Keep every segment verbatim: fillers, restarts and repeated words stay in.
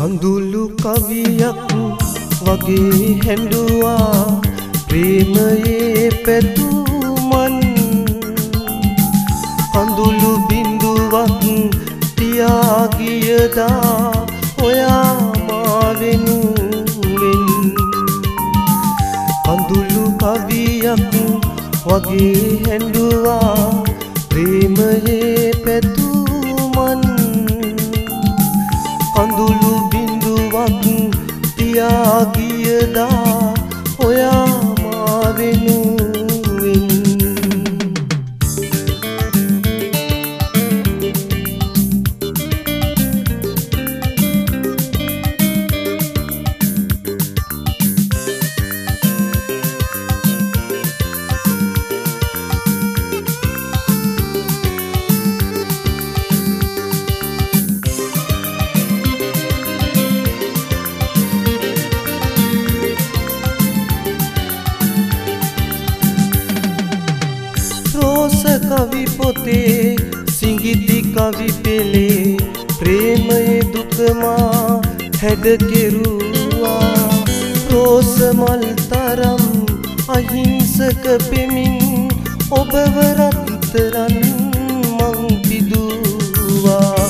කඳුළු කවියක් වගේ හැඬුවා ප්‍රේමයේ පැතුමන් කඳුළු බිඳුවක් තියා ගියදා ඔයා මා වෙනුවෙන් කඳුළු කවියක් වගේ හැඬුවා ප්‍රේමයේ පැතුමන් කඳුළු බිඳුවක් තියා ගියදා ඔයා මා වෙනුවෙන් රෝස කවි පොතේ සිඟිති කවි පෙළේ ප්‍රේමයේ දුක මා හැඩ කෙරුවා රෝස මල් තරම් අහිංසක පෙමින් ඔබව රත්තරන් මං පිදුවා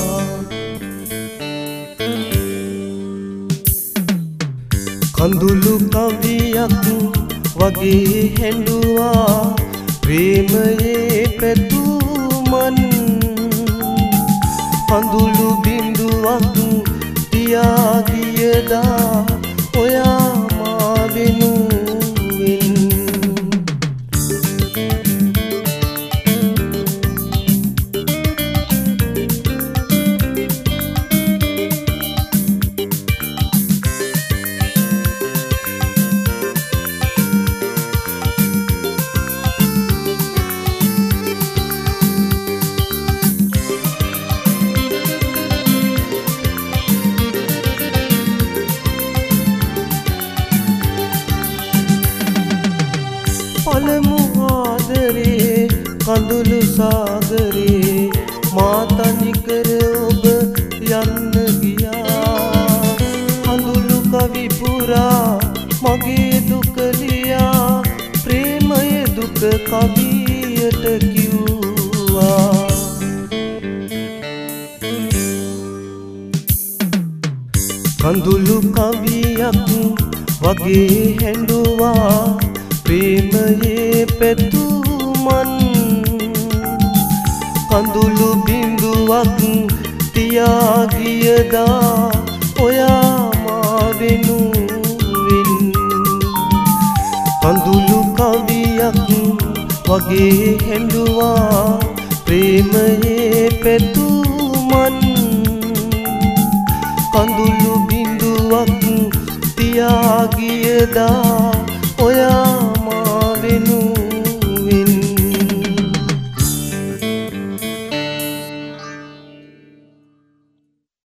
කඳුළු කවියක් වගේ හැඬුවා ප්‍රේමයේ පැතුමන් කඳුළු බිඳුවක් තියා ගියදා ඔයා මා වෙනුවෙන් පළමු ආදරේ කඳුළු සාගරේ මා තනිකර ඔබ යන්න ගියා කඳුළු කවි පුරා මගේ දුක ලියා ප්‍රේමයේ දුක කවියට කිව්වා කඳුළු කවියක් වගේ හැඬුවා ප්‍රේමයේ පැතුමන් කඳුළු බිඳුවක් තියා ගියදා ඔයා මා වෙනුවෙන් කඳුළු කවියක් වගේ හැඬුවා ප්‍රේමයේ පැතුමන් කඳුළු බිඳුවක් තියා ගියදා